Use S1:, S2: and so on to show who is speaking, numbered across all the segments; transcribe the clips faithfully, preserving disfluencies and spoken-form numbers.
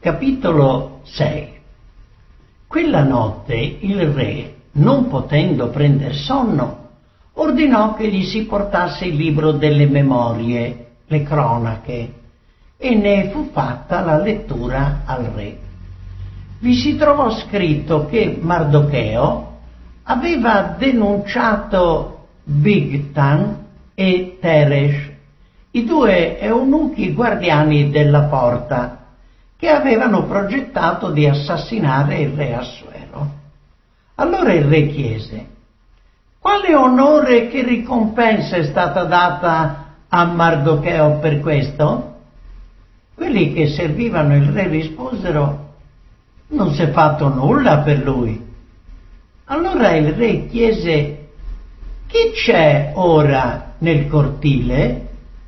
S1: Capitolo sei. Quella notte il re, non potendo prender sonno, ordinò che gli si portasse il libro delle memorie, le cronache, e ne fu fatta la lettura al re. Vi si trovò scritto che Mardocheo aveva denunciato Bigtan e Teresh, i due eunuchi guardiani della porta, che avevano progettato di assassinare il re Assuero. Allora il re chiese: quale onore e che ricompensa è stata data a Mardocheo per questo? Quelli che servivano il re risposero: non si è fatto nulla per lui. Allora il re chiese: chi c'è ora nel cortile?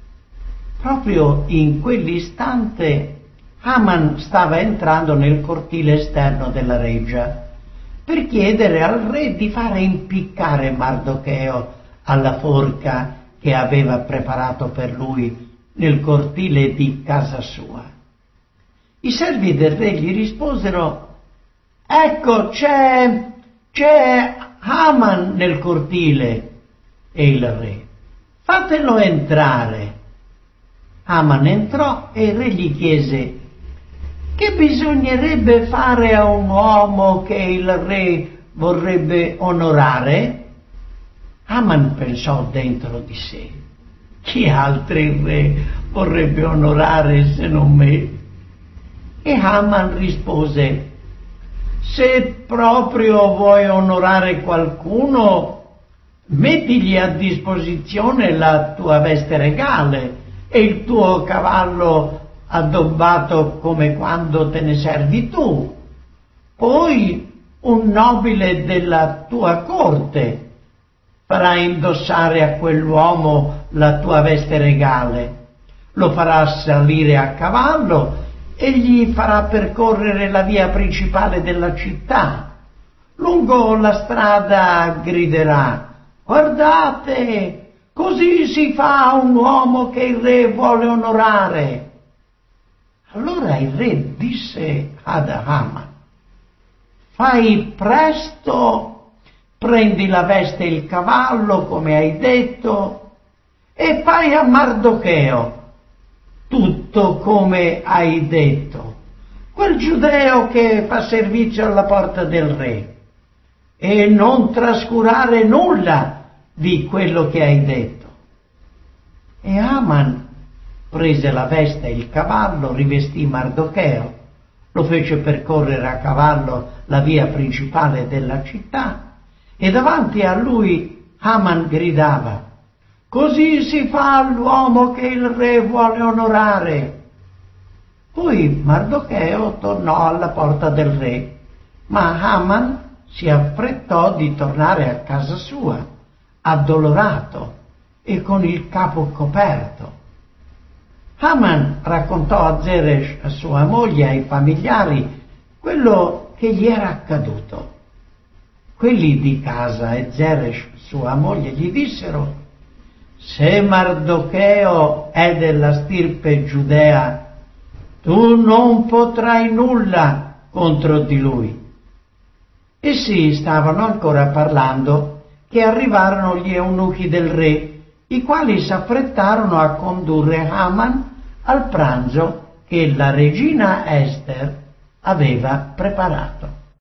S1: Proprio in quell'istante Haman stava entrando nel cortile esterno della reggia per chiedere al re di fare impiccare Mardocheo alla forca che aveva preparato per lui nel cortile di casa sua. I servi del re gli risposero: ecco, c'è, c'è Haman nel cortile. E il re: fatelo entrare. Haman entrò e il re gli chiese: che bisognerebbe fare a un uomo che il re vorrebbe onorare? Haman pensò dentro di sé: chi altro il re vorrebbe onorare se non me? E Haman rispose: se proprio vuoi onorare qualcuno, mettigli a disposizione la tua veste regale e il tuo cavallo addobbato come quando te ne servi tu. Poi un nobile della tua corte farà indossare a quell'uomo la tua veste regale, lo farà salire a cavallo e gli farà percorrere la via principale della città. Lungo la strada griderà: guardate, così si fa a un uomo che il re vuole onorare. Allora il re disse ad Haman: fai presto, prendi la veste e il cavallo come hai detto e fai a Mardocheo tutto come hai detto, quel giudeo che fa servizio alla porta del re, e non trascurare nulla di quello che hai detto. E Haman prese la veste e il cavallo, rivestì Mardocheo, lo fece percorrere a cavallo la via principale della città e davanti a lui Haman gridava: così si fa all'uomo che il re vuole onorare. Poi Mardocheo tornò alla porta del re, ma Haman si affrettò di tornare a casa sua, addolorato e con il capo coperto. Haman raccontò a Zeresh, a sua moglie e ai familiari, quello che gli era accaduto. Quelli di casa e Zeresh, sua moglie, gli dissero: se Mardocheo è della stirpe giudea, tu non potrai nulla contro di lui. Essi stavano ancora parlando che arrivarono gli eunuchi del re, i quali s'affrettarono a condurre Haman al pranzo che la regina Ester aveva preparato.